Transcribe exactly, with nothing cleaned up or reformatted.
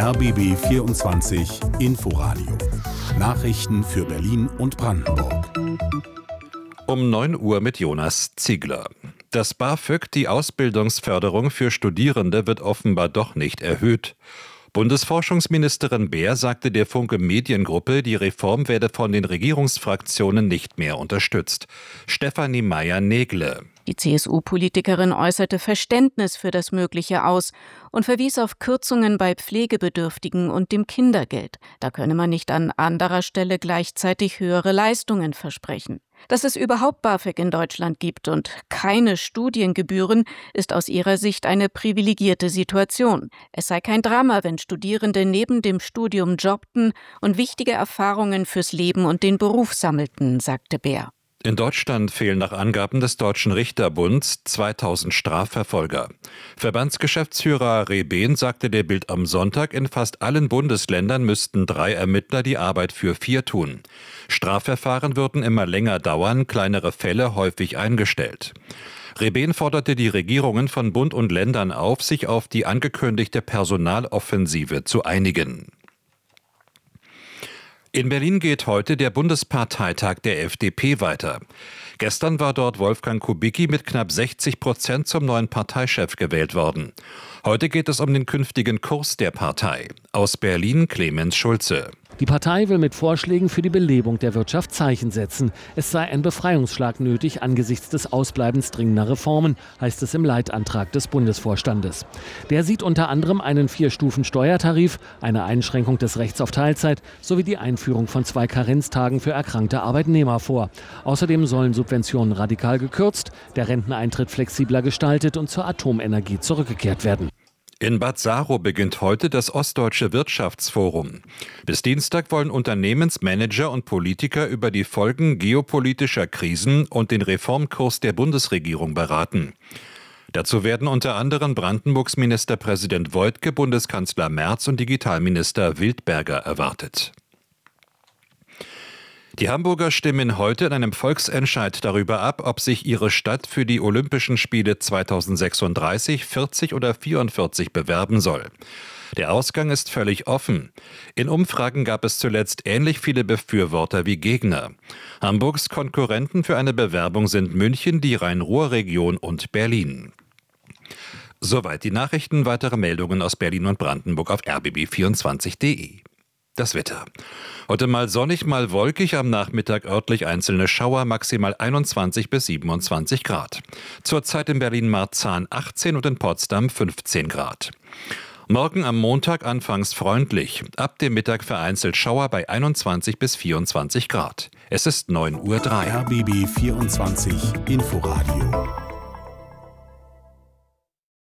R B B vierundzwanzig Inforadio. Nachrichten für Berlin und Brandenburg. Um neun Uhr mit Jonas Ziegler. Das BAföG, die Ausbildungsförderung für Studierende, wird offenbar doch nicht erhöht. Bundesforschungsministerin Beer sagte der Funke Mediengruppe, die Reform werde von den Regierungsfraktionen nicht mehr unterstützt. Stefanie Meyer-Negle. Die C S U-Politikerin äußerte Verständnis für das Mögliche aus und verwies auf Kürzungen bei Pflegebedürftigen und dem Kindergeld. Da könne man nicht an anderer Stelle gleichzeitig höhere Leistungen versprechen. Dass es überhaupt BAföG in Deutschland gibt und keine Studiengebühren, ist aus ihrer Sicht eine privilegierte Situation. Es sei kein Drama, wenn Studierende neben dem Studium jobbten und wichtige Erfahrungen fürs Leben und den Beruf sammelten, sagte Beer. In Deutschland fehlen nach Angaben des Deutschen Richterbunds zweitausend Strafverfolger. Verbandsgeschäftsführer Rebehn sagte der Bild am Sonntag, in fast allen Bundesländern müssten drei Ermittler die Arbeit für vier tun. Strafverfahren würden immer länger dauern, kleinere Fälle häufig eingestellt. Rebehn forderte die Regierungen von Bund und Ländern auf, sich auf die angekündigte Personaloffensive zu einigen. In Berlin geht heute der Bundesparteitag der F D P weiter. Gestern war dort Wolfgang Kubicki mit knapp sechzig Prozent zum neuen Parteichef gewählt worden. Heute geht es um den künftigen Kurs der Partei. Aus Berlin Clemens Schulze. Die Partei will mit Vorschlägen für die Belebung der Wirtschaft Zeichen setzen. Es sei ein Befreiungsschlag nötig angesichts des Ausbleibens dringender Reformen, heißt es im Leitantrag des Bundesvorstandes. Der sieht unter anderem einen Vier-Stufen-Steuertarif, eine Einschränkung des Rechts auf Teilzeit sowie die Einführung von zwei Karenztagen für erkrankte Arbeitnehmer vor. Außerdem sollen Subventionen radikal gekürzt, der Renteneintritt flexibler gestaltet und zur Atomenergie zurückgekehrt werden. In Bad Saro beginnt heute das Ostdeutsche Wirtschaftsforum. Bis Dienstag wollen Unternehmensmanager und Politiker über die Folgen geopolitischer Krisen und den Reformkurs der Bundesregierung beraten. Dazu werden unter anderem Brandenburgs Ministerpräsident Woidke, Bundeskanzler Merz und Digitalminister Wildberger erwartet. Die Hamburger stimmen heute in einem Volksentscheid darüber ab, ob sich ihre Stadt für die Olympischen Spiele zweitausendsechsunddreißig, vierzig oder vierundvierzig bewerben soll. Der Ausgang ist völlig offen. In Umfragen gab es zuletzt ähnlich viele Befürworter wie Gegner. Hamburgs Konkurrenten für eine Bewerbung sind München, die Rhein-Ruhr-Region und Berlin. Soweit die Nachrichten. Weitere Meldungen aus Berlin und Brandenburg auf r b b vierundzwanzig punkt d e. Das Wetter. Heute mal sonnig, mal wolkig, am Nachmittag örtlich einzelne Schauer, maximal einundzwanzig bis siebenundzwanzig Grad. Zurzeit in Berlin-Marzahn achtzehn und in Potsdam fünfzehn Grad. Morgen am Montag anfangs freundlich, ab dem Mittag vereinzelt Schauer bei einundzwanzig bis vierundzwanzig Grad. Es ist neun Uhr drei. R B B vierundzwanzig Inforadio.